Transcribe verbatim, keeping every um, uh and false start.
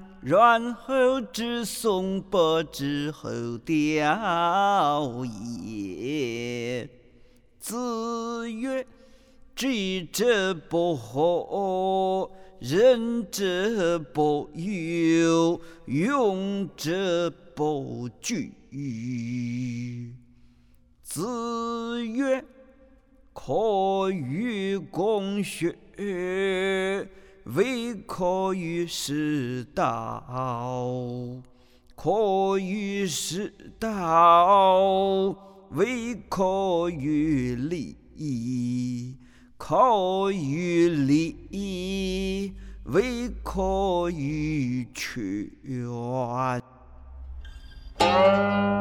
然后知松柏之后调也。子曰：知者不惑，仁者不忧，勇者不惧。子曰：可与共学，未可与士道。可与士道，未可与礼。可与礼，未可与权。